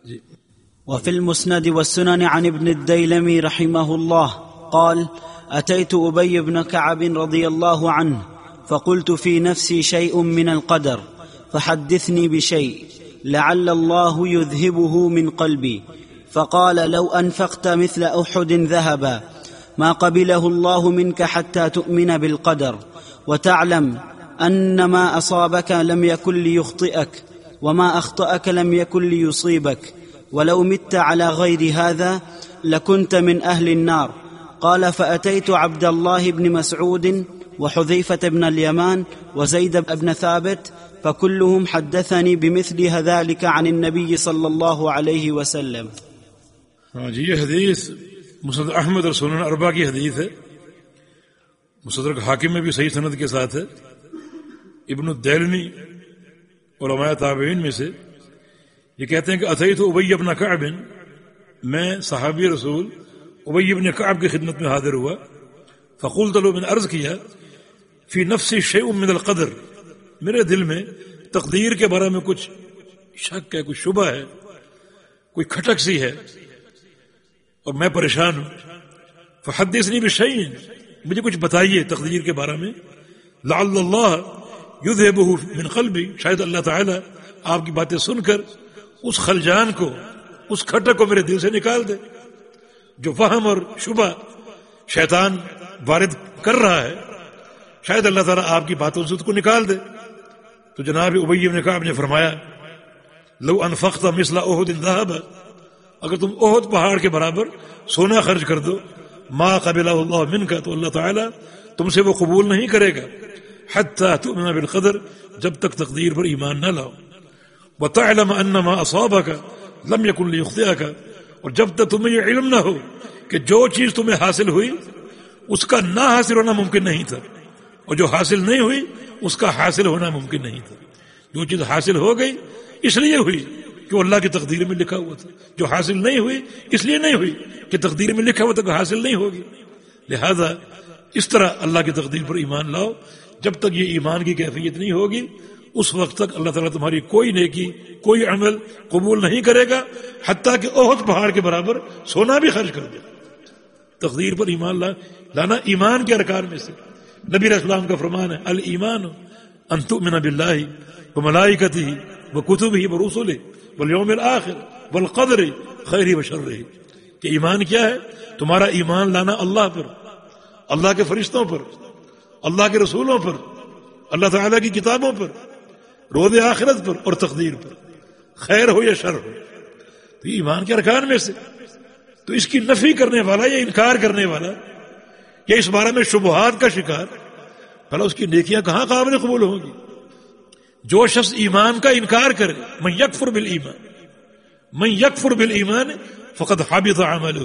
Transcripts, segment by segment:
جی. وفي المسند والسنن عن ابن الديلمي رحمه الله قال: أتيت أبي بن كعب رضي الله عنه فقلت في نفسي شيء من القدر فحدثني بشيء لعل الله يذهبه من قلبي. فقال: لو أنفقت مثل أحد ذهبا ما قبله الله منك حتى تؤمن بالقدر وتعلم أن ما أصابك لم يكن ليخطئك وما أخطأك لم يكن ليصيبك ولو مت على غير هذا لكنت من أهل النار. قال: فأتيت عبد الله بن مسعود وحذيفة بن اليمان وزيد بن ثابت فكلهم حدثني بمثل ذلك عن النبي صلى الله عليه وسلم. جی یہ حدیث مسند احمد اور سنن اربعہ کی حدیث ہے. مستدرک حاکم میں بھی صحیح سند کے ساتھ ہے. ابن الدیلمی علماء تابعین میں سے یہ کہتے ہیں کہ اتیت ابی بن کعب، میں صحابی رسول ابی بن کعب کی خدمت میں حاضر ہوا. فقلت له، میں نے عرض کیا، فی نفسی شیء من القدر، میرے دل میں تقدیر کے بارے میں کچھ شک ہے، کچھ شبہ ہے، کوئی کھٹک سی ہے اور میں پریشان ہوں. فحدثنی بشیء، مجھے کچھ بتائیے تقدیر کے بارے میں. لعل اللہ یذہبہ من قلبی، شاید اللہ تعالی آپ کی باتیں سن کر اس خلجان کو، اس کھٹک کو میرے دل سے نکال دے. جو وہم اور شبہ شیطان وارد کر رہا ہے، شاید اللہ تعالیٰ آپ کی باتوں سے اس کو نکال دے. تو جناب ابی بن کعب نے فرمایا: لو انفقت مثل احد ذهب، اگر تم احد پہاڑ کے برابر سونا خرچ کر دو، ما قبلہ اللہ منک، تو اللہ تعالیٰ تم سے وہ قبول نہیں کرے گا. حتی تؤمن بالقدر، جب تک تقدیر پر ایمان نہ لاؤ. وتعلم ان ما اصابک لم یکن لیخطئک، اور جب تک تمہیں یہ علم نہ ہو کہ جو چیز تمہیں حاصل ہوئی اس کا نہ حاصل ہونا ممکن نہیں تھا، اور جو حاصل نہیں ہوئی اس کا حاصل ہونا ممکن نہیں تھا. جو چیز حاصل ہو گئی اس لیے ہوئی کہ وہ اللہ کی تقدیر میں لکھا ہوا تھا، جو حاصل نہیں ہوئی اس لیے نہیں ہوئی کہ تقدیر میں لکھا ہوا تھا کہ حاصل نہیں ہوگی. لہذا اس طرح اللہ کی تقدیر پر ایمان لاؤ. جب تک یہ ایمان کی کیفیت نہیں ہوگی اس وقت تک اللہ تعالیٰ تمہاری کوئی نیکی، کوئی عمل قبول نہیں کرے گا، حتیٰ کہ احد پہاڑ کے برابر سونا بھی خرچ کر دے. تقدیر پر ایمان لانا ایمان کے ارکان میں سے. نبی علیہ السلام کا فرمان ہے: الایمان ان تؤمن باللہ وملائکتہ وکتبہ ورسلہ والیوم الآخر والقدر خیرہ وشرہ. کہ ایمان کیا ہے؟ تمہارا ایمان لانا اللہ پر، اللہ کے فرشتوں پر، اللہ کے رسولوں پر، اللہ تعالیٰ کی کتابوں پر، روز آخرت پر اور تقدیر پر، خیر ہو یا شر ہو. تو ایمان کے ارکان میں سے. تو اس کی نفی کرنے والا یا انکار کرنے والا یا اس بارے میں شبہات کا شکار، بھلا اس کی نیکیاں کہاں قابل قبول ہوں گی؟ جو شخص ایمان کا انکار کرے، من یکفر بالایمان، من یکفر بالایمان فقد حبط عملہ.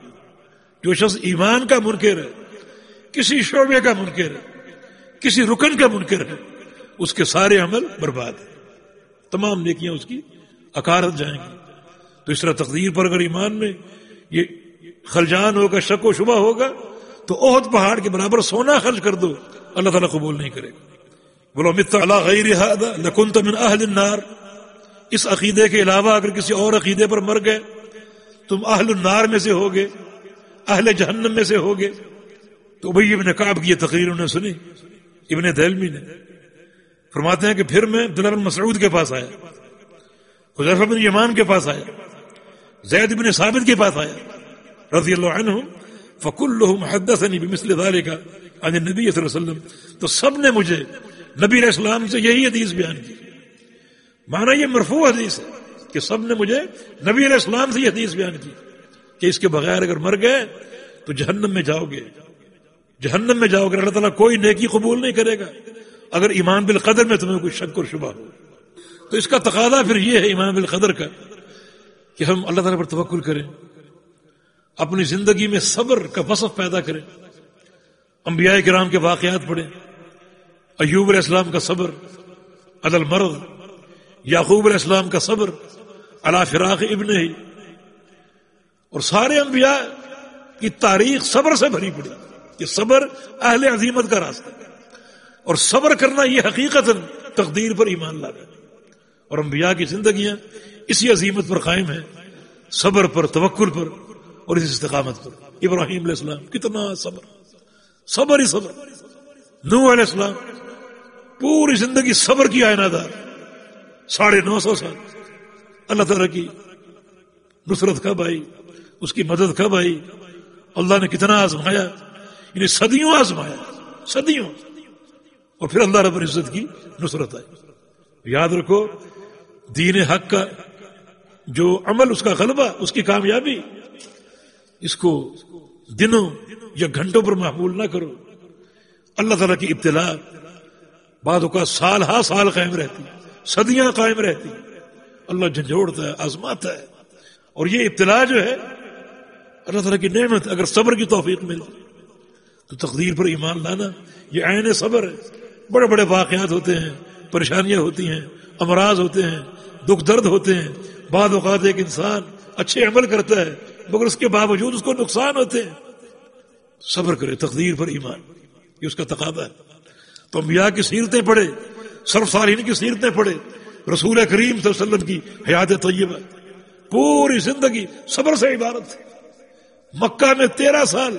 جو شخص ایمان کا منکر ہے، کسی شعبے کا منکر ہے، کسی رکن کا منکر ہے، اس کے سارے عمل برباد ہیں، تمام نیکیاں اس کی اکارت جائیں گی. تو اس طرح تقدیر پر اگر ایمان میں یہ خلجان ہوگا، شک و شبہ ہوگا، تو احد پہاڑ کے برابر سونا خرچ کر دو، اللہ تعالیٰ قبول نہیں کرے گا. بولو مت علی غیر ھذا لکنت من اہل النار. اس عقیدے کے علاوہ اگر کسی اور عقیدے پر مر گئے تم اہل النار میں سے ہوگے، اہل جہنم میں سے ہوگے. تو ابی ابن کعب کی یہ تقریر انہوں نے سنی. ابن دیلمی نے فرماتے ہیں کہ پھر میں عبداللہ بن مسعود کے پاس آیا، حذیفہ بن یمان کے پاس آیا، زید بن ثابت کے پاس آیا رضی اللہ عنہم. فکلہم حدثنی بمثل ذلک عن النبی صلی اللہ علیہ وسلم. تو سب نے مجھے نبی علیہ السلام سے یہی حدیث بیان کی. معنی یہ مرفوع حدیث ہے کہ سب نے مجھے نبی علیہ السلام سے یہ حدیث بیان کی کہ اس کے بغیر اگر مر گئے تو جہنم میں جاؤ گے، جہنم میں جاؤ گے. اللہ تعالیٰ کوئی نیکی قبول نہیں کرے گا اگر ایمان بالقدر میں تمہیں کوئی شک اور شبہ ہو. تو اس کا تقاضا پھر یہ ہے ایمان بالقدر کا کہ ہم اللہ تعالیٰ پر توکل کریں، اپنی زندگی میں صبر کا وصف پیدا کریں. انبیاء کرام کے واقعات پڑھیں. ایوب علیہ السلام کا صبر علی المرض، یعقوب علیہ السلام کا صبر علی فراق ابنہ، اور سارے انبیاء کی تاریخ صبر سے بھری پڑی. کہ صبر اہل عزیمت کا راستہ، اور صبر کرنا یہ حقیقتاً تقدیر پر ایمان لانا. اور انبیاء کی زندگیاں اسی عزیمت پر قائم ہیں صبر پر، توکل پر اور اس استقامت پر. ابراہیم علیہ السلام کتنا صبر ہی صبر. نوح علیہ السلام پوری زندگی صبر کی آئینہ دار، 950 سال. اللہ تعالیٰ کی نصرت کب آئی، اس کی مدد کب آئی، اللہ نے کتنا آزمایا، یعنی صدیوں آزمایا، صدیوں، اور پھر اللہ رب العزت کی نصرت آئی. یاد رکھو دین حق کا جو عمل، اس کا غلبہ، اس کی کامیابی، اس کو دنوں یا گھنٹوں پر محمول نہ کرو. اللہ تعالیٰ کی ابتلا بعد اوقات سال ہا سال قائم رہتی، صدیاں قائم رہتی. اللہ جھنجھوڑتا ہے، آزماتا ہے. اور یہ ابتلا جو ہے اللہ تعالیٰ کی نعمت. اگر صبر کی توفیق ملے تو تقدیر پر ایمان لانا یہ عین صبر ہے. بڑے بڑے واقعات ہوتے ہیں، پریشانیاں ہوتی ہیں، امراض ہوتے ہیں، دکھ درد ہوتے ہیں. بعض اوقات ایک انسان اچھے عمل کرتا ہے مگر اس کے باوجود اس کو نقصان ہوتے ہیں. صبر کرے، تقدیر پر ایمان، یہ اس کا تقاضا ہے. تو انبیاء کی سیرتیں پڑھے، سلف صالحین کی سیرتیں پڑھے، رسول کریم صلی اللہ علیہ وسلم کی حیات طیبہ پوری زندگی صبر سے عبارت ہے. مکہ میں 13 سال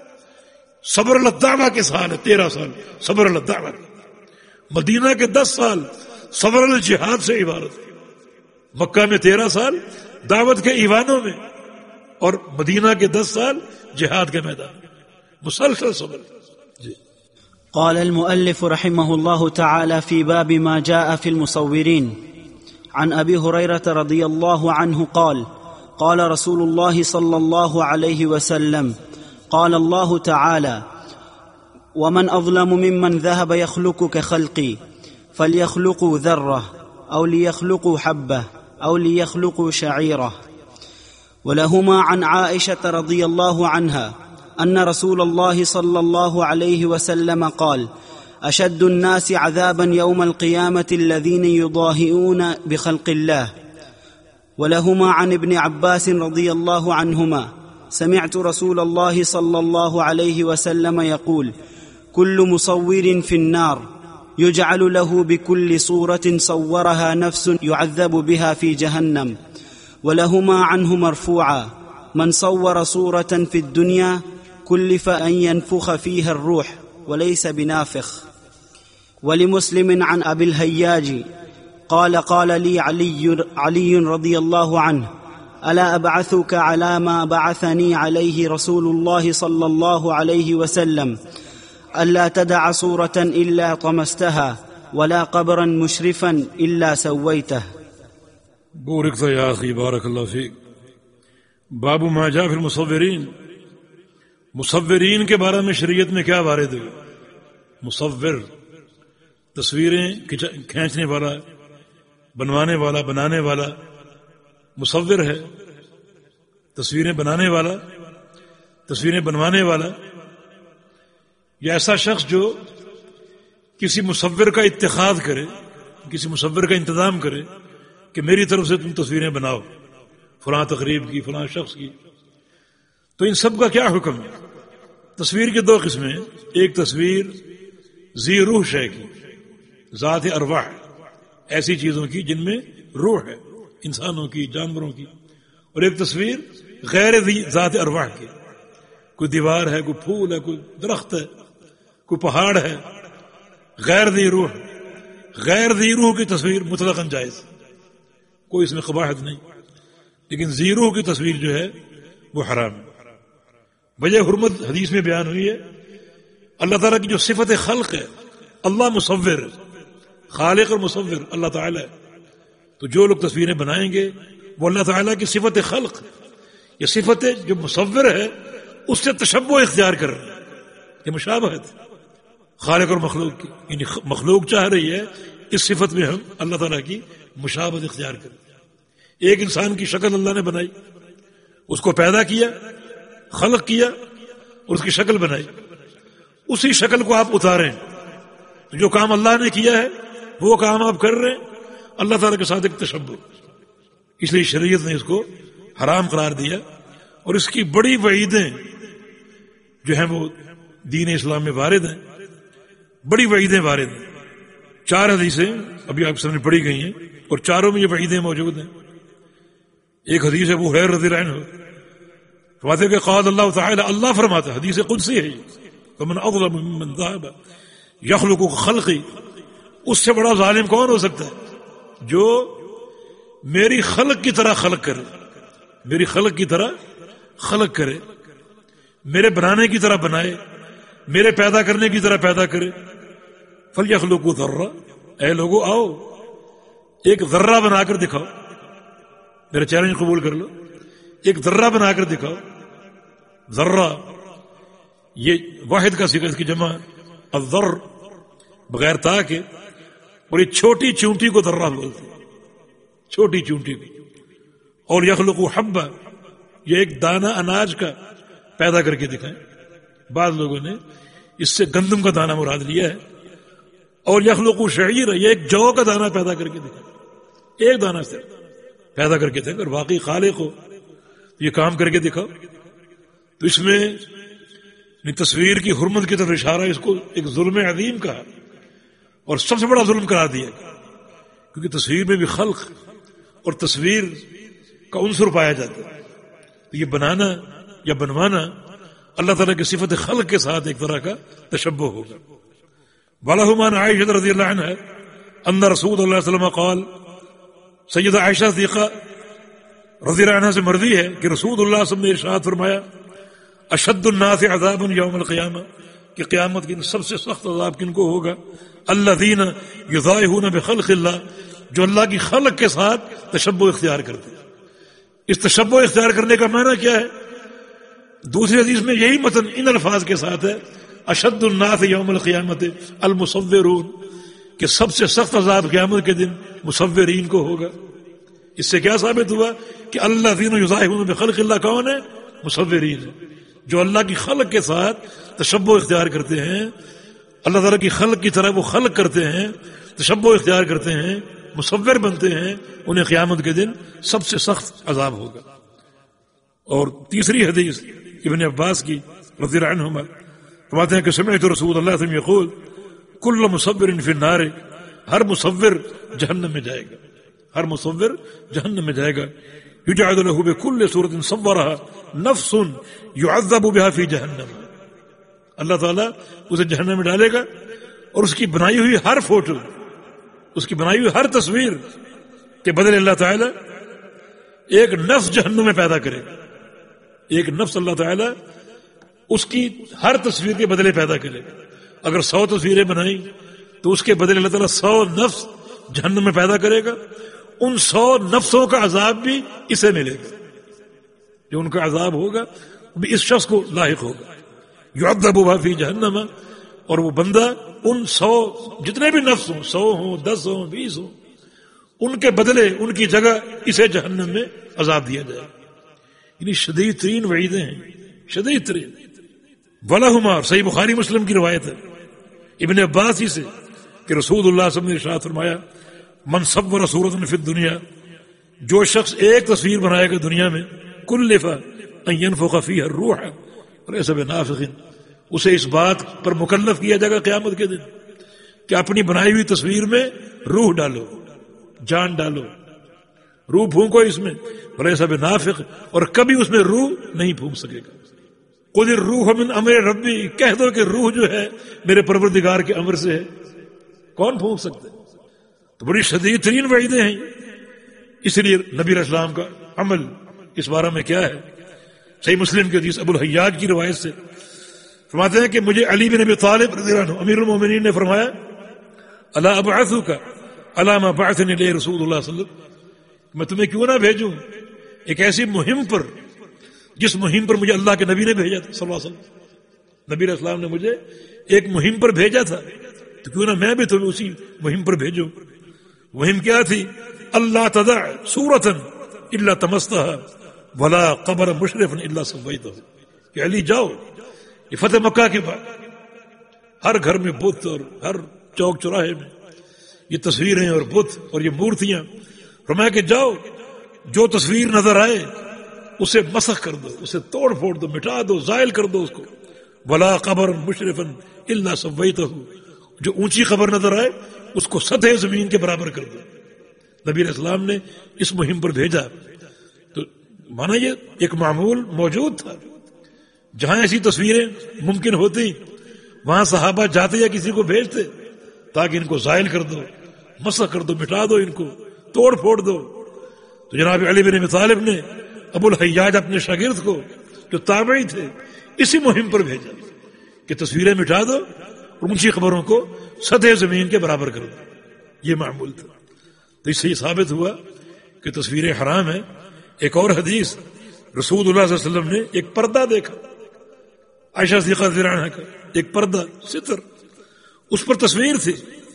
صبر الدعوہ کے سال ہے، 13 سال صبر الدعوہ. مدینہ کے 10 سال صبر الجہاد سے عبارت ہے. مکہ میں 13 سال دعوت کے ایوانوں میں، اور مدینہ کے 10 سال جہاد کے میدان میں. مسلسل صبر. جی. قال المؤلف رحمه الله تعالى في باب ما جاء في المصورين عن أبي هريرة رضي الله عنه قال قال رسول الله صلى الله عليه وسلم قال الله تعالى ومن أظلم ممن ذهب يخلق كخلقي فليخلقوا ذرة أو ليخلقوا حبة أو ليخلقوا شعيرة. ولهما عن عائشة رضي الله عنها أن رسول الله صلى الله عليه وسلم قال أشد الناس عذابا يوم القيامة الذين يضاهئون بخلق الله. ولهما عن ابن عباس رضي الله عنهما سمعت رسول الله صلى الله عليه وسلم يقول كل مصور في النار يجعل له بكل صورة صورها نفس يعذب بها في جهنم. ولهما عنه مرفوعا من صور صورة في الدنيا كلف أن ينفخ فيها الروح وليس بنافخ. ولمسلم عن أبي الهياج قال قال لي علي رضي الله عنه ألا أبعثك على ما بعثني عليه رسول الله صلى الله عليه وسلم ألا تدع صورة إلا طمستها ولا قبرا مشرفا إلا سويته. بوركت يا أخي بارك الله فيك. باب ما جاء في المصورين. مصورین کے بارے میں شریعت میں کیا وارد ہے؟ مصور تصویریں کھینچنے والا، بنوانے والا، بنانے والا مصور ہے. تصویریں بنانے والا، تصویریں بنوانے والا، یا ایسا شخص جو کسی مصور کا اتخاذ کرے، کسی مصور کا انتظام کرے کہ میری طرف سے تم تصویریں بناؤ فلاں تقریب کی، فلاں شخص کی. تو ان سب کا کیا حکم ہے؟ تصویر کی 2 قسمیں ہیں. ایک تصویر ذی روح شے کی، ذات ارواح، ایسی چیزوں کی جن میں روح ہے، انسانوں کی، جانوروں کی. اور ایک تصویر غیر ذات ارواح کی، کوئی دیوار ہے، کوئی پھول ہے، کوئی درخت ہے، کوئی پہاڑ ہے. غیر ذی روح، غیر ذی روح کی تصویر مطلقاً جائز، کوئی اس میں قباحت نہیں. لیکن ذی روح کی تصویر جو ہے وہ حرام ہے. وجہ حرمت حدیث میں بیان ہوئی ہے. اللہ تعالیٰ کی جو صفت خلق ہے، اللہ مصور، خالق اور مصور اللہ تعالیٰ ہے. تو جو لوگ تصویریں بنائیں گے وہ اللہ تعالیٰ کی صفت خلق ہے. یہ صفت جو مصور ہے اس سے تشبہ اختیار کر رہے ہیں. یہ مشابہت خالق اور مخلوق کی، یعنی مخلوق چاہ رہی ہے اس صفت میں ہم اللہ تعالیٰ کی مشابہت اختیار کریں. ایک انسان کی شکل اللہ نے بنائی، اس کو پیدا کیا، خلق کیا اور اس کی شکل بنائی. اسی شکل کو آپ اتاریں، جو کام اللہ نے کیا ہے وہ کام آپ کر رہے ہیں اللہ تعالیٰ کے ساتھ ایک تشبہ. اس لیے شریعت نے اس کو حرام قرار دیا. اور اس کی بڑی وعیدیں جو ہیں وہ دین اسلام میں وارد ہیں، بڑی وعیدیں وارد ہیں. 4 حدیثیں ابھی آپ سامنے پڑھی گئی ہیں اور چاروں میں یہ وعیدیں موجود ہیں. ایک حدیث ابو ہریرہ رضی اللہ عنہ فرماتے کہ قال اللہ تعالی، اللہ فرماتا ہے، حدیث قدسی ہے، فمن اظلم ممن ذهب یخلق خلقی، اس سے بڑا ظالم کون ہو سکتا ہے جو میری خلق کی طرح خلق کرے، میری خلق کی طرح خلق کرے، میرے بنانے کی طرح بنائے، میرے پیدا کرنے کی طرح پیدا کرے۔ فلیخلقوا ذرہ، اے لوگو آؤ ایک ذرہ بنا کر دکھاؤ، میرا چیلنج قبول کر لو، ایک ذرہ بنا کر دکھاؤ۔ ذرہ یہ واحد کا صیغہ، اس کی جمع الذر بغیر تا کے، اور یہ چھوٹی چونٹی کو ذرہ بولتے ہیں، چھوٹی چونٹی کو۔ اور یخلق حبہ، یہ ایک دانہ اناج کا پیدا کر کے دکھائیں، بعض لوگوں نے اس سے گندم کا دانہ مراد لیا ہے۔ اور یخلق شعیر، یہ ایک جو کا دانہ پیدا کر کے دکھائیں، ایک دانہ سے پیدا کر کے دکھائیں، اور واقعی خالق ہو یہ کام کر کے دکھاؤ۔ تو اس میں تصویر کی حرمت کی طرف اشارہ، اس کو ایک ظلم عظیم کہا اور سب سے بڑا ظلم قرار دیا، کیونکہ تصویر میں بھی خلق اور تصویر کا عنصر پایا جاتا ہے۔ تو یہ بنانا یا بنوانا اللہ تعالیٰ کی صفت خلق کے ساتھ ایک طرح کا تشبہ ہوگا۔ وَلَهُمْ عَنْ عائشہ رضی اللہ عنہ ان رسول اللہ صلی اللہ علیہ وسلم قال، سیدہ عائشہ صدیقہ رضی اللہ عنہ سے مروی ہے کہ رسول اللہ صلی اللہ علیہ وسلم نے ارشاد فرمایا، اشد الناس عذابا یوم القیامہ، کہ قیامت کے سب سے سخت عذاب کن کو ہوگا؟ الذین یضاہون بخلق اللہ، جو اللہ کی خلق کے ساتھ تشبہ اختیار کرتے ہیں۔ اس تشبہ اختیار کرنے کا معنی کیا ہے؟ دوسری حدیث میں یہی متن ان الفاظ کے ساتھ ہے، اشد الناس یوم القیامت المصورون، کہ سب سے سخت عذاب قیامت کے دن مصورین کو ہوگا۔ اس سے کیا ثابت ہوا کہ الذین یضاہون بخلق اللہ کون ہے؟ مصورین ہے، جو اللہ کی خلق کے ساتھ تشبہ اختیار کرتے ہیں، اللہ تعالیٰ کی خلق کی طرح وہ خلق کرتے ہیں، تشبہ اختیار کرتے ہیں، مصور بنتے ہیں، انہیں قیامت کے دن سب سے سخت عذاب ہوگا۔ اور تیسری حدیث ابن عباس کی رضی اللہ عنہما فرماتے ہیں کہ سمعت رسول اللہ صلی اللہ علیہ وسلم یقول، کل مصور فی النار، ہر مصور جہنم میں جائے گا، ہر مصور جہنم میں جائے گا۔ یجعل له بكل صورة صورها نفس يعذب بها في جہنم، اللہ تعالیٰ اسے جہنم میں ڈالے گا اور اس کی بنائی ہوئی ہر فوٹو، اس کی بنائی ہوئی ہر تصویر کے بدلے اللہ تعالیٰ ایک نفس جہنم میں پیدا کرے گا، ایک نفس اللہ تعالیٰ اس کی ہر تصویر کے بدلے پیدا کرے گا۔ اگر 100 تصویریں بنائیں تو اس کے بدلے اللہ تعالیٰ 100 نفس جہنم میں پیدا کرے گا، ان 100 نفسوں کا عذاب بھی اسے ملے گا، جو ان کا عذاب ہوگا وہ بھی اس شخص کو لاحق ہوگا۔ یعذب بها فی جہنم، اور وہ بندہ ان 100 جتنے بھی نفس ہوں، 100 ہوں، 10 ہوں، 20 ہوں، ان کے بدلے ان کی جگہ اسے جہنم میں عذاب دیا جائے گا۔ یعنی شدید ترین وعیدیں ہیں، شدید ترین۔ ولہما، صحیح بخاری مسلم کی روایت ہے ابن عباس ہی سے کہ رسول اللہ صلی اللہ علیہ وسلم نے ارشاد فرمایا، من صور صورۃ فی الدنیا، جو شخص ایک تصویر بنائے گا دنیا میں، کلف ان ینفخ فیہا الروح وليس بنافخ، اسے اس بات پر مکلف کیا جائے گا قیامت کے دن کہ اپنی بنائی ہوئی تصویر میں روح ڈالو، جان ڈالو، روح پھونکو اس میں، وليس بنافخ، اور کبھی اس میں روح نہیں پھونک سکے گا۔ قل الروح من امر ربی، کہہ دو کہ روح جو ہے میرے پروردگار کے امر سے ہے، کون پھونک سکتے؟ تو بڑی شدید ترین وعیدیں ہیں۔ اس لیے نبی علیہ السلام کا عمل اس بارے میں کیا ہے؟ صحیح مسلم کی حدیث ابو الحیاج کی روایت سے فرماتے ہیں کہ مجھے علی بن ابی طالب رضی اللہ عنہ امیر المومنین نے فرمایا، الا ابعثک علی ما بعثنی الیہ رسول اللہ صلی اللہ علیہ وسلم، میں تمہیں کیوں نہ بھیجوں ایک ایسی مہم پر جس مہم پر مجھے اللہ کے نبی نے بھیجا تھا صلی اللہ علیہ وسلم۔ نبی علیہ السلام نے مجھے ایک مہم پر بھیجا تھا، تو کیوں نہ میں بھی تمہیں اسی مہم پر بھیجوں۔ مہم کیا تھی؟ اللہ تدع صورۃ الا طمستها ولا قبر مشرف الا سویتہ، کہ علی جاؤ، یہ فتح مکہ کے بعد ہر گھر میں بت اور ہر چوک چوراہے میں یہ تصویریں اور بت اور یہ مورتیاں، فرمایا کہ جاؤ جو تصویر نظر آئے اسے مسخ کر دو، اسے توڑ پھوڑ دو، مٹا دو، زائل کر دو اس کو۔ ولا قبر مشرفا الا سویتہ، جو اونچی قبر نظر آئے اس کو سطح زمین کے برابر کر دو۔ نبی علیہ السلام نے اس مہم پر بھیجا، تو مانا یہ ایک معمول موجود تھا، جہاں ایسی تصویریں ممکن ہوتی وہاں صحابہ جاتے یا کسی کو بھیجتے تاکہ ان کو زائل کر دو، مسخ کر دو، مٹا دو، ان کو توڑ پھوڑ دو. تو جناب علی بن ابی طالب نے ابو الحیاج اپنے شاگرد کو جو تابعی تھے اسی مہم پر بھیجا کہ تصویریں مٹا دو اور اونچی قبروں کو سطح زمین کے برابر کر دو. یہ معمول تھا. تو اس سے یہ ثابت ہوا کہ تصویریں حرام ہیں. ایک اور حدیث رسول اللہ صلی اللہ علیہ وسلم نے ایک پردہ دیکھا، عائشہ صدیقہ رضی اللہ عنہا کا ایک پردہ ستر، اس پر تصویر تھی.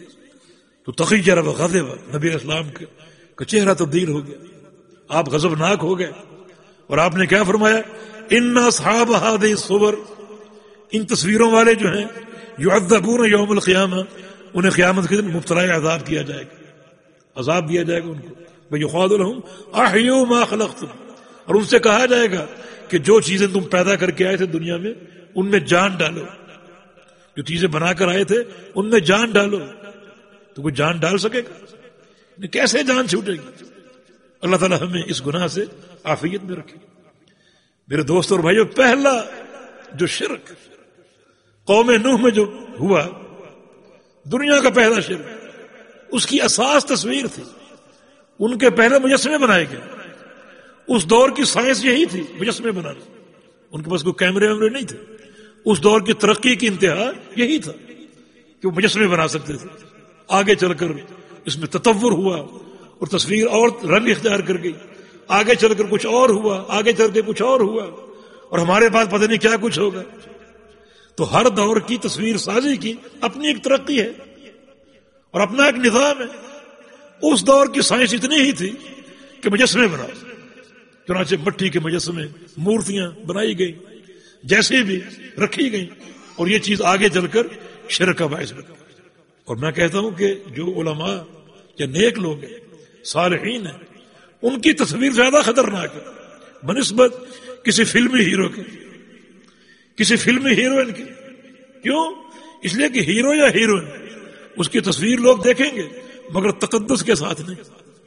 تو تغیر وغضب، نبی اسلام کا چہرہ تبدیل ہو گیا، آپ غضبناک ہو گئے اور آپ نے کیا فرمایا؟ ان اصحاب هذه الصور، ان تصویروں والے جو ہیں، یعذبون یوم القیامہ، انہیں قیامت کے دن مبتلا عذاب کیا جائے گا، عذاب دیا جائے گا ان کو. وَيُقَالُ لَهُمْ أَحْيُوا مَا خَلَقْتُمْ، اور ان سے کہا جائے گا کہ جو چیزیں تم پیدا کر کے آئے تھے دنیا میں ان میں جان ڈالو، جو چیزیں بنا کر آئے تھے ان میں جان ڈالو. تو کوئی جان ڈال سکے گا؟ کیسے جان چھوٹے گی؟ اللہ تعالیٰ ہمیں اس گناہ سے عافیت میں رکھے. میرے دوست اور بھائیو، پہلا جو شرک قوم نوح میں جو ہوا، دنیا کا پہلا شرک، اس کی اساس تصویر تھی. ان کے پہلے مجسمے بنائے گئے. اس دور کی سائنس یہی تھی، مجسمے بنانا. ان کے پاس کوئی کیمرے ویمرے نہیں تھے. اس دور کی ترقی کی انتہا یہی تھا کہ وہ مجسمے بنا سکتے تھے. آگے چل کر اس میں تطور ہوا اور تصویر اور رنگ اختیار کر گئی. آگے چل کر کچھ اور ہوا، آگے چل کے کچھ اور ہوا، اور ہمارے پاس پتہ نہیں کیا کچھ ہوگا. تو ہر دور کی تصویر سازی کی اپنی ایک ترقی ہے اور اپنا ایک نظام ہے. اس دور کی سائنس اتنی ہی تھی کہ مجسمے بنا، چنانچہ مٹی کے مجسمے، مورتیاں بنائی گئی، جیسے بھی رکھی گئی، اور یہ چیز آگے چل کر شرک کا باعث بنا. اور میں کہتا ہوں کہ جو علماء یا نیک لوگ ہیں، صالحین ہیں، ان کی تصویر زیادہ خطرناک ہے بنسبت کسی فلمی ہیرو کے، کسی فلمی ہیروئن کی. کیوں؟ اس لیے کہ ہیرو یا ہیروئن اس کی تصویر لوگ دیکھیں گے مگر تقدس کے ساتھ نہیں،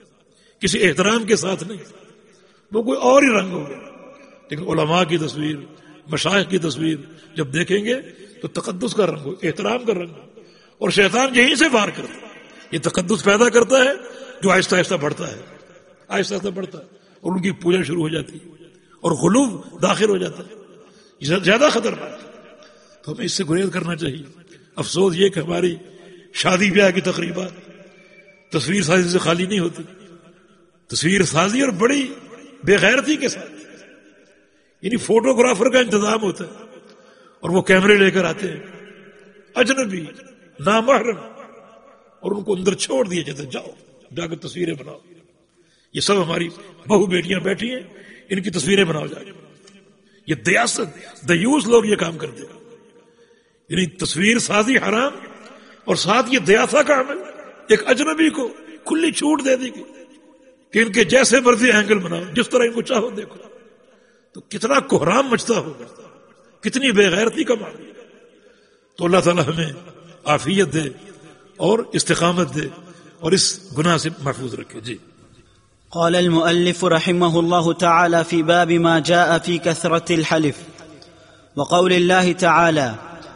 کسی احترام کے ساتھ نہیں، وہ کوئی اور ہی رنگ ہوگا. لیکن علماء کی تصویر، مشائخ کی تصویر جب دیکھیں گے تو تقدس کا رنگ ہو، احترام کا رنگ ہو. اور شیطان یہیں سے وار کرتا ہے، یہ تقدس پیدا کرتا ہے جو آہستہ آہستہ بڑھتا ہے، آہستہ آہستہ بڑھتا ہے، اور ان کی پوجا شروع ہو جاتی ہے اور غلو داخل ہو جاتا ہے. یہ زیادہ خطرناک ہے. تو ہمیں اس سے گریز کرنا چاہیے. افسوس یہ کہ ہماری شادی بیاہ کی تقریبات تصویر سازی سے خالی نہیں ہوتی. تصویر سازی اور بڑی بے غیرتی کے ساتھ، یعنی فوٹوگرافر کا انتظام ہوتا ہے اور وہ کیمرے لے کر آتے ہیں، اجنبی نامحرم، اور ان کو اندر چھوڑ دیے جاتے، جاؤ جا کر تصویریں بناؤ. یہ سب ہماری بہو بیٹیاں بیٹھی ہیں، ان کی تصویریں بناؤ جا کے. یہ دیاست، دیوس لوگ یہ کام کرتے ہیں. یعنی تصویر سازی حرام اور ساتھ یہ دیاسا کا عمل. ایک اجنبی کو کھلی چھوٹ دے دی گئی کہ ان کے جیسے مرضی اینگل بناؤ، جس طرح ان کو چاہو دیکھو. تو کتنا کوہرام مچتا ہوگا، کتنی بے غیرتی کا معاملہ. تو اللہ تعالی ہمیں عافیت دے اور استقامت دے اور اس گناہ سے محفوظ رکھے. جی. قال المؤلف رحمه الله تعالى في باب ما جاء في كثرة الحلف وقول الله تعالى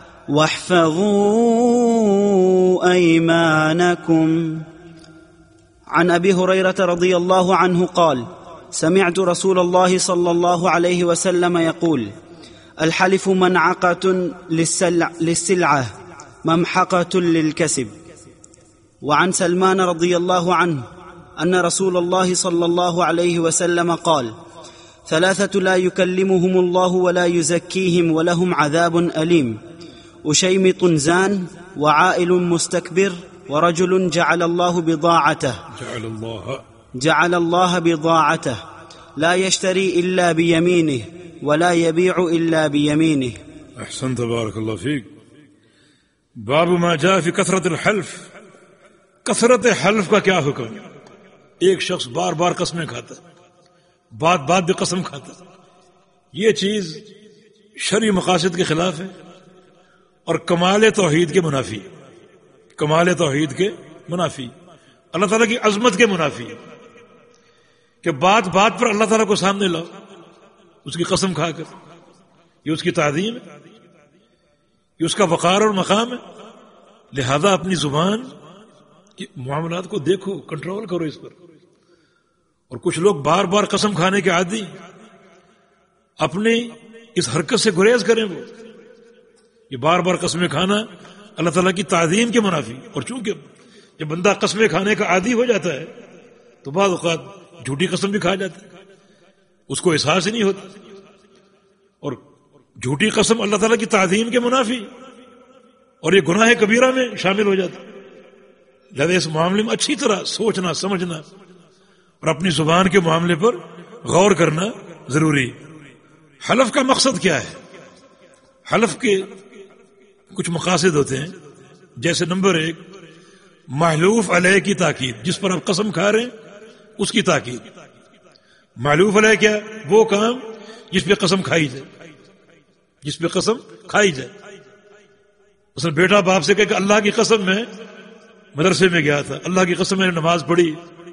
واحفظوا أيمانكم. عن أبي هريرة رضي الله عنه قال سمعت رسول الله صلى الله عليه وسلم يقول الحلف منعقة للسلعة ممحقة للكسب. وعن سلمان رضي الله عنه أن رسول الله صلى الله عليه وسلم قال ثلاثة لا يكلمهم الله ولا يزكيهم ولهم عذاب أليم أشيمط زان وعائل مستكبر ورجل جعل الله بضاعته لا يشتري إلا بيمينه ولا يبيع إلا بيمينه. احسنت، بارك الله فيك. باب ما جاء في كثرة الحلف. کثرت حلف کا کیا حکم؟ ایک شخص بار بار قسمیں کھاتا ہے، بات بات بھی قسم کھاتا ہے، یہ چیز شرعی مقاصد کے خلاف ہے اور کمال توحید کے منافی ہے. کمال توحید کے منافی، اللہ تعالیٰ کی عظمت کے منافی ہے کہ بات بات پر اللہ تعالیٰ کو سامنے لاؤ. اس کی قسم کھا کر، یہ اس کی تعظیم ہے، یہ اس کا وقار اور مقام ہے. لہذا اپنی زبان کے معاملات کو دیکھو، کنٹرول کرو اس پر. اور کچھ لوگ بار بار قسم کھانے کے عادی، اپنی اس حرکت سے گریز کریں. وہ یہ بار بار قسمیں کھانا اللہ تعالیٰ کی تعظیم کے منافی. اور چونکہ جب بندہ قسمیں کھانے کا عادی ہو جاتا ہے تو بعض اوقات جھوٹی قسم بھی کھا جاتا ہے، اس کو احساس ہی نہیں ہوتا. اور جھوٹی قسم اللہ تعالیٰ کی تعظیم کے منافی، اور یہ گناہ کبیرہ میں شامل ہو جاتا ہے. لہذا اس معاملے میں اچھی طرح سوچنا سمجھنا اور اپنی زبان کے معاملے پر غور کرنا ضروری. حلف کا مقصد کیا ہے؟ حلف کے کچھ مقاصد ہوتے ہیں، جیسے نمبر 1 محلوف علیہ کی تاکید، جس پر آپ قسم کھا رہے ہیں اس کی تاکید. محلوف علیہ کیا؟ وہ کام جس پہ قسم کھائی جائے، جس پہ قسم کھائی جائے. مثلا بیٹا باپ سے کہے کہ اللہ کی قسم میں مدرسے میں گیا تھا، اللہ کی قسم میں نے نماز پڑھی.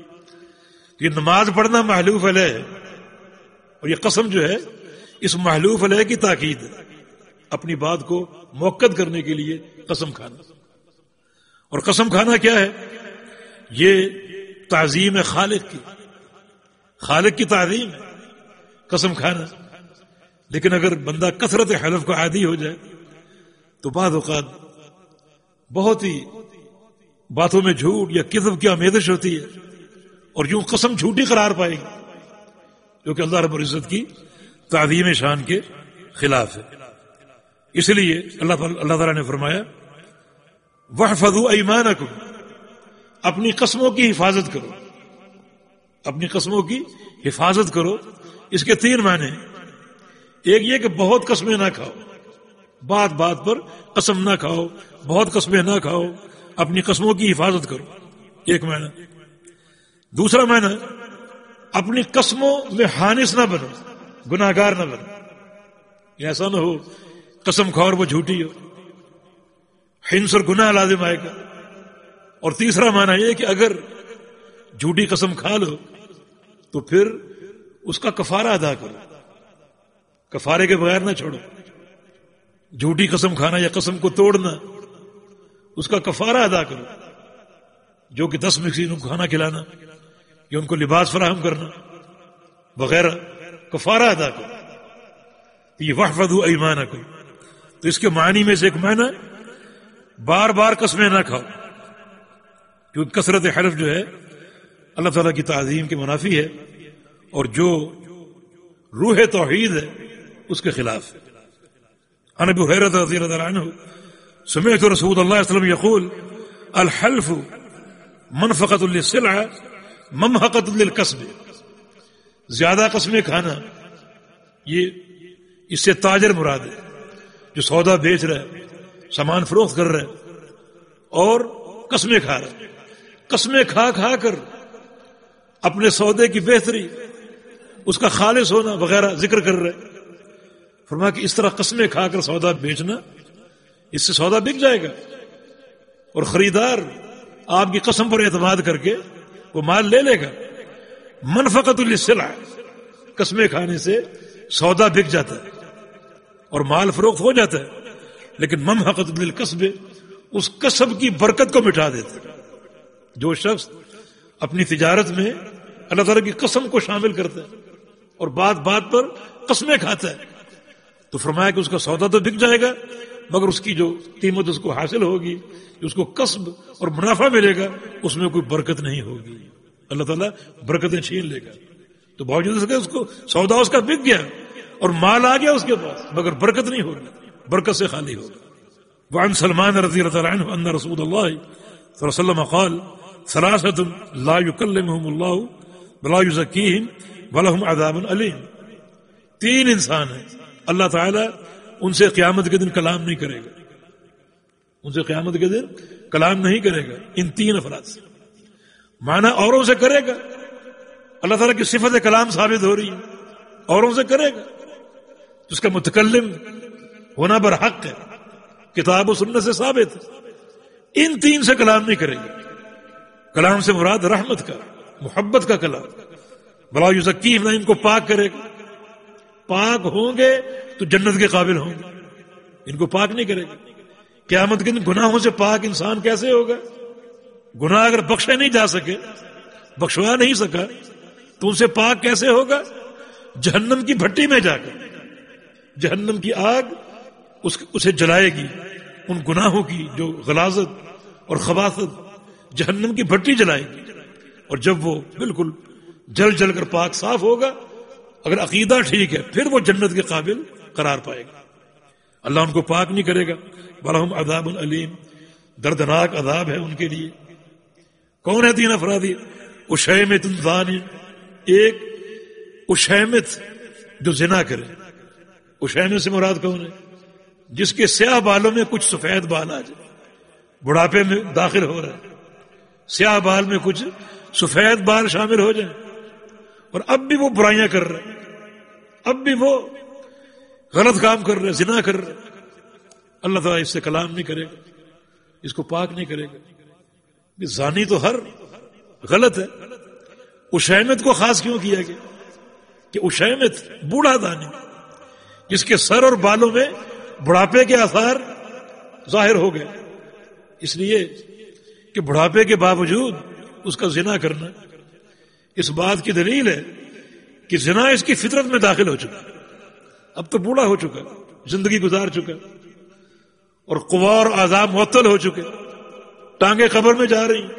یہ نماز پڑھنا محلوف علیہ ہے، اور یہ قسم جو ہے اس محلوف علیہ کی تاکید ہے، اپنی بات کو مؤکد کرنے کے لیے قسم کھانا. اور قسم کھانا کیا ہے؟ یہ تعظیم ہے خالق کی، خالق کی تعظیم ہے قسم کھانا. لیکن اگر بندہ کثرت حلف کا عادی ہو جائے تو بعض اوقات بہت ہی باتوں میں جھوٹ یا کذب کی آمیزش ہوتی ہے، اور یوں قسم جھوٹی قرار پائے گی، جو کہ اللہ رب العزت کی تعظیم شان کے خلاف ہے. اس لیے اللہ تعالیٰ نے فرمایا وَاحْفَظُوا أَيْمَانَكُمْ، اپنی قسموں کی حفاظت کرو، اپنی قسموں کی حفاظت کرو. اس کے 3 معنی ہیں. ایک یہ کہ بہت قسمیں نہ کھاؤ، بات بات پر قسم نہ کھاؤ، بہت قسمیں نہ کھاؤ، اپنی قسموں کی حفاظت کرو، ایک معنی. دوسرا معنی اپنی قسموں میں حانث نہ بنو، گناہ گار نہ بنو. ایسا نہ ہو قسم کھاؤ اور وہ جھوٹی ہو، حنث اور گناہ لازم آئے گا. اور تیسرا معنی یہ کہ اگر جھوٹی قسم کھا لو تو پھر اس کا کفارہ ادا کرو، کفارے کے بغیر نہ چھوڑو. جھوٹی قسم کھانا یا قسم کو توڑنا، اس کا کفارہ ادا کرو، جو کہ 10 مسکینوں کو کھانا کھلانا یا ان کو لباس فراہم کرنا وغیرہ، کفارہ ادا کرو. یہ وَاحْفَظُوا أَيْمَانَكُمْ. تو اس کے معنی میں سے ایک معنی بار بار قسمیں نہ کھاؤ، کیونکہ کثرت حلف جو ہے اللہ تعالیٰ کی تعظیم کے منافی ہے، اور جو روح توحید ہے اس کے خلاف ہے. عن ابی ہریرہ رضی اللہ عنہ سمعت رسول اللہ صلی اللہ علیہ وسلم یقول الحلف منفقۃ للسلع ممحقۃ للکسب. زیادہ قسمیں کھانا، یہ اس سے تاجر مراد ہے، جو سودا بیچ رہا ہے، سامان فروخت کر رہا ہے اور قسمیں کھا رہا ہے. قسمیں کھا کھا کر اپنے سودے کی بہتری، اس کا خالص ہونا وغیرہ ذکر کر رہے. فرمایا کہ اس طرح قسمیں کھا کر سودا بیچنا، اس سے سودا بک جائے گا، اور خریدار آپ کی قسم پر اعتماد کر کے وہ مال لے لے گا. منفقۃ للسلع، قسمیں کھانے سے سودا بک جاتا ہے اور مال فروخت ہو جاتا ہے. لیکن ممحقۃ للکسب، اس کسب کی برکت کو مٹا دیتا ہے. جو شخص اپنی تجارت میں اللہ تعالیٰ کی قسم کو شامل کرتا ہے اور بات بات پر قسمیں کھاتا ہے، تو فرمایا کہ اس کا سودا تو بک جائے گا، مگر اس کی جو قیمت اس کو حاصل ہوگی، اس کو کسب اور منافع ملے گا، اس میں کوئی برکت نہیں ہوگی. اللہ تعالیٰ برکتیں چھین لے گا. تو باوجود اس کے اس کو سودا اس کا بک گیا اور مال آ گیا اس کے پاس، مگر برکت نہیں ہوگی، برکت سے خالی ہوگا. وعن سلمان رضی اللہ عنہ ان رسول اللہ صلی اللہ علیہ وسلم قال ثلاثة لا يكلمهم الله ولا يزكيهم ولهم عذاب أليم. 3 انسان ہیں اللہ تعالیٰ ان سے قیامت کے دن کلام نہیں کرے گا، ان سے قیامت کے دن کلام نہیں کرے گا. ان 3 افراد سے معنی اوروں سے کرے گا، اللہ تعالیٰ کی صفت کلام ثابت ہو رہی ہے، اوروں سے کرے گا، جس کا متکلم ہونا برحق ہے، کتاب و سنت سے ثابت ہے. ان 3 سے کلام نہیں کرے گا. کلام سے مراد رحمت کا، محبت کا کلام. بلا یزکیہم، نہ ان کو پاک کرے گا، پاک ہوں گے تو جنت کے قابل ہوں گے، ان کو پاک نہیں کرے گا۔ قیامت کے دن گناہوں سے پاک انسان کیسے ہوگا؟ گناہ اگر بخشے نہیں جا سکے، بخشوا نہیں سکا، تو ان سے پاک کیسے ہوگا؟ جہنم کی بھٹی میں جا کر جہنم کی آگ اسے جلائے گی، ان گناہوں کی جو غلاظت اور خباثت جہنم کی بھٹی جلائے گی، اور جب وہ بالکل جل جل کر پاک صاف ہوگا، اگر عقیدہ ٹھیک ہے، پھر وہ جنت کے قابل قرار پائے گا۔ اللہ ان کو پاک نہیں کرے گا۔ وَلَهُمْ عَذَابٌ عَلِيمٌ، دردناک عذاب ہے ان کے لیے۔ کون ہے تین افراد؟ اُشَیمَۃٌ زَانٍ، ایک اُشیمت جو زنا کرے۔ اُشیمت سے مراد کون ہے؟ جس کے سیاہ بالوں میں کچھ سفید بال آ جائے، بڑھاپے میں داخل ہو رہا ہے، سیاہ بال میں کچھ سفید بال شامل ہو جائیں، اور اب بھی وہ برائیاں کر رہے، اب بھی وہ غلط کام کر رہے، زنا کر رہے، اللہ تعالیٰ اس سے کلام نہیں کرے گا، اس کو پاک نہیں کرے گا۔ زانی تو ہر غلط ہے، اُشیمت کو خاص کیوں کیا گیا کہ اُشیمت بوڑھا زانی جس کے سر اور بالوں میں بڑھاپے کے آثار ظاہر ہو گئے، اس لیے کہ بڑھاپے کے باوجود اس کا زنا کرنا اس بات کی دلیل ہے کہ زنا اس کی فطرت میں داخل ہو چکا، اب تو بوڑھا ہو چکا، زندگی گزار چکا، اور قوا اور اعضاء معطل ہو چکے، ٹانگیں قبر میں جا رہی،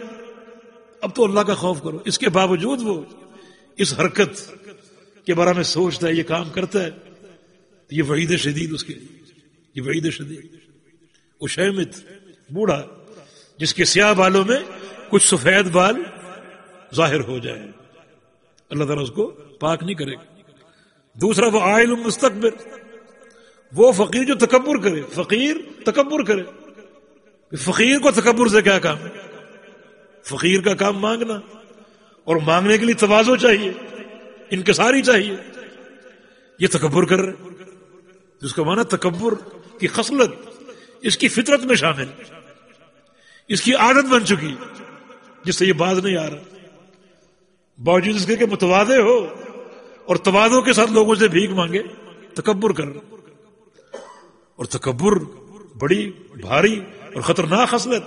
اب تو اللہ کا خوف کرو۔ اس کے باوجود وہ اس حرکت کے بارے میں سوچتا ہے، یہ کام کرتا ہے، تو یہ وعید شدید اس کے لیے، یہ وعید شدید۔ اُشیمت بوڑھا جس کے سیاہ بالوں میں کچھ سفید بال ظاہر ہو جائے، اللہ تعالیٰ اس کو پاک نہیں کرے گا۔ دوسرا وہ عائل مستکبر، وہ فقیر جو تکبر کرے، فقیر تکبر کرے۔ فقیر کو تکبر سے کیا کام ہے؟ فقیر کا کام مانگنا، اور مانگنے کے لیے تواضع چاہیے، انکساری چاہیے، یہ تکبر کر رہے، جس کا معنی تکبر کی خصلت اس کی فطرت میں شامل، اس کی عادت بن چکی، جس سے یہ باز نہیں آ رہا، باوجود اس کے کہ متواضع ہو اور تواضع کے ساتھ لوگوں سے بھیک مانگے، تکبر کر رہا۔ اور تکبر بڑی بھاری اور خطرناک خصلت۔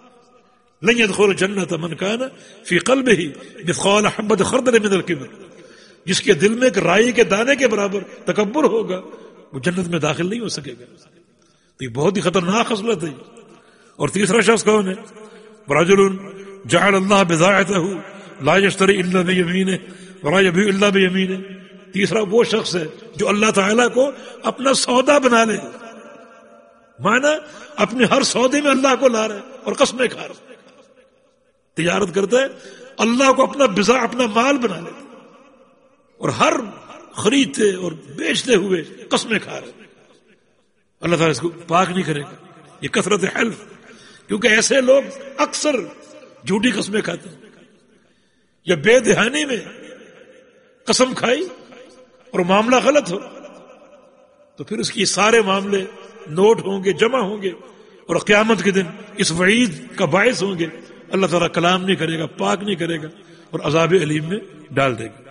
لن يدخل جنت من كان في قلبه مثقال حبة خردل من الكبر، جس کے دل میں ایک رائی کے دانے کے برابر تکبر ہوگا، وہ جنت میں داخل نہیں ہو سکے گا۔ تو یہ بہت ہی خطرناک خصلت ہے۔ اور تیسرا شخص کون ہے؟ رجل جعل الله بضاعته لا يشتري الا بيمينه ولا يبيع الا بيمينه، تیسرا وہ شخص ہے جو اللہ تعالیٰ کو اپنا سودا بنا لے، مانا اپنے ہر سودے میں اللہ کو لا رہا ہے اور قسمیں کھا رہا ہے، تجارت کرتا ہے، اللہ کو اپنا بضاع، اپنا مال بنا لیتا، اور ہر خریدتے اور بیچتے ہوئے قسمیں کھا رہے۔ اللہ تعالیٰ اس کو پاک نہیں کرے گا۔ یہ کثرت حلف، کیونکہ ایسے لوگ اکثر جھوٹی قسمیں کھاتے ہیں، یا بے دہانی میں قسم کھائی اور معاملہ غلط ہو، تو پھر اس کی سارے معاملے نوٹ ہوں گے، جمع ہوں گے، اور قیامت کے دن اس وعید کا باعث ہوں گے۔ اللہ تعالیٰ کلام نہیں کرے گا، پاک نہیں کرے گا، اور عذاب علیم میں ڈال دے گا۔